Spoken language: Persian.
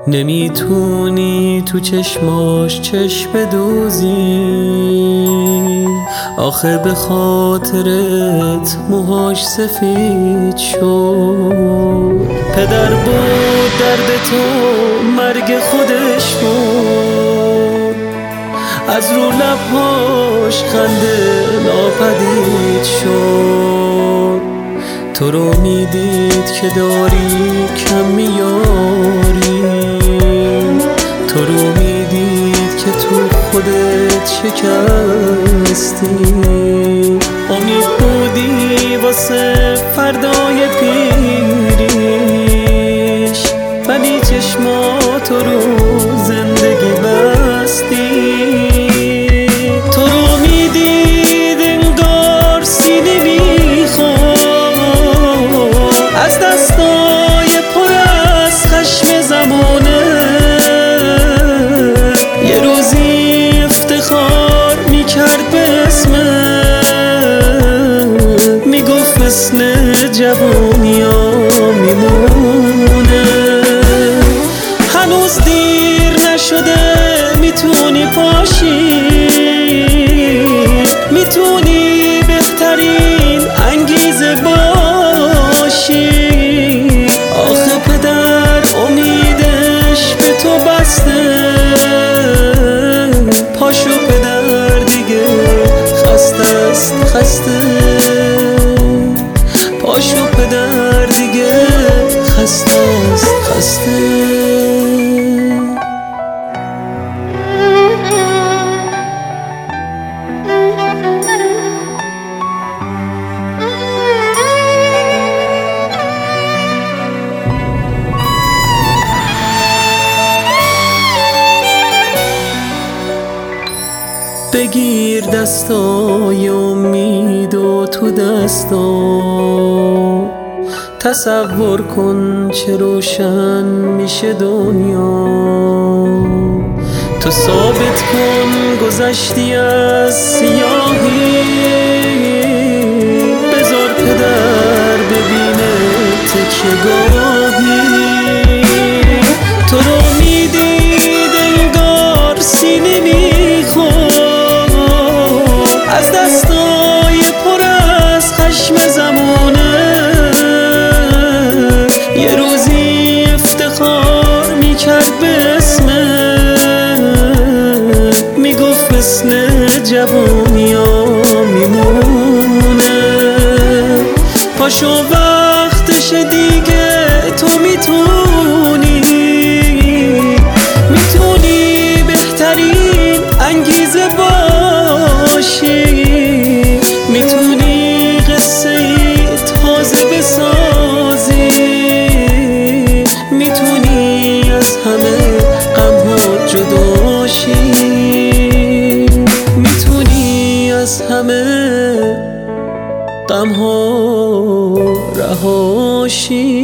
نمیتونی تو چشماش چشم بدوزی، آخه به خاطرت موهاش سفید شد. پدر بود درد تو، مرگ خودش بود، از رو لبهاش خنده ناپدید شد. تو رو میدید که داری کم میاری، تو رو میدید که تو خودت شکستی. امید بودی واسه فردای پیریش، ولی چشماتو رو زندگی بستی. تو رو میدید انگار سینه میخواد، از دستای پر از خشم زمانه. یه روزی افتخار میکرد به اسمت، میگفت مثل جوونی ها میمونه. هنوز دیر نشده، میتونی پاشی، میتونی بهترین انگیزه باشی. آخه پدر امیدش به تو بسته، پاشو پدر دیگه خسته است خسته، پاشو پدر دیگه خسته است خسته. بگیر دستای امید و تو دستا، تصور کن چه روشن میشه دنیا. تو ثابت کن گذشتی از سیاهی، بذار پدر ببینه تکیه‌گاهی. تو رو میدید انگار سینه میخواد، از دستای پر از خشم زمانه. یه روزی افتخار میکرد به اسمت، میگفت مثل جوونی ها میمونه. پاشو وقتش دیگه، تو میتونی، میتونی بهترین انگیزه باشی، میتونی قصه تازه بسازی، میتونی از همه غم‌ها جدا شی، میتونی از همه غم‌ها رها شی.